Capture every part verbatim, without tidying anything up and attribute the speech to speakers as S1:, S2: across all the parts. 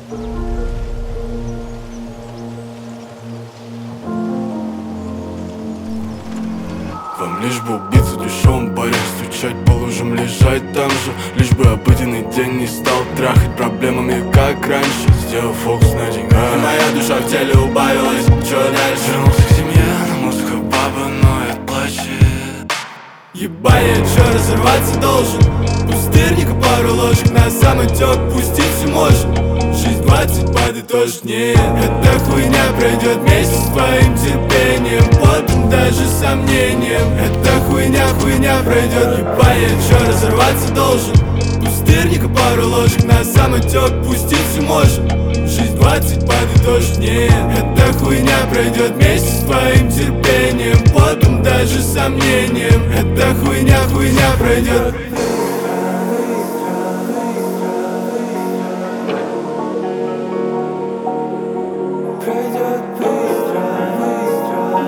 S1: Вам лишь бы убиться дешевым баре, стучать по лужам, лежать там же. Лишь бы обыденный день не стал трахать проблемами, как раньше. Сделал фокус на деньгах, и моя душа в теле убавилась. Чё дальше? Вернулся к семье, на музыка баба ноет, плачет. Ебать, я чё, разорваться должен? Пустырника пару ложек на самотёк пустить все можно. Жизнь двадцать подытожить нет. Эта хуйня пройдет вместе с твоим терпением, потом даже сомнением. Эта хуйня, хуйня пройдет. Ебать, я чё, разорваться должен? Пустырника пару ложек на самотёк пустить все можно. Жизнь двадцать подытожить нет. Эта хуйня пройдет вместе с твоим терпением, потом даже сомнением. Эта хуйня, хуйня пройдет.
S2: Пройдет быстро, быстро,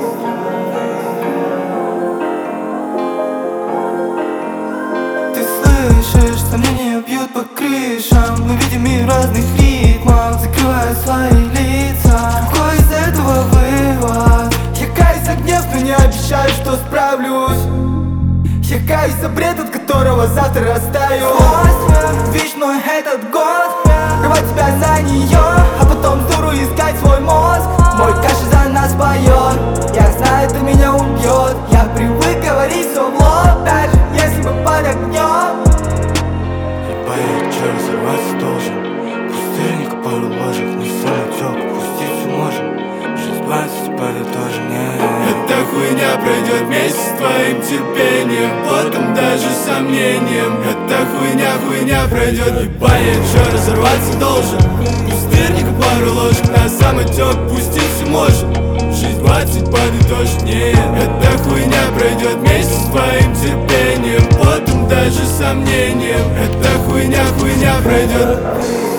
S2: быстро. Ты слышишь, сомнения бьют по крышам. Мы видим мир в разных ритмах, закрывая свои лица. Какой из этого вывод? Я каюсь за гнев, но не обещаю, что справлюсь. Я каюсь за бред, от которого завтра растаю. Видишь мой этот год, рвать тебя за нее, а потом с дуру искать свой мозг. Мой каша за нас поет, я знаю, это меня убьет. Я привык говорить все в лоб, даже если мы под огнем.
S1: Ебать, я чё, разорваться должен? Пустырника пару ложек, не самотёк пустить все можно. Жизнь двадцать подытожить нет. Эта хуйня пройдет вместе с твоим терпением, потом даже сомнением. Эта хуйня, хуйня пройдет. Ебать, я чё, разорваться должен? Пустырника пару ложек на самотёк пустить все можно. Жизнь двадцать подытожить нет. Эта хуйня пройдет вместе с твоим терпением, потом даже сомнением. Эта хуйня, хуйня пройдет.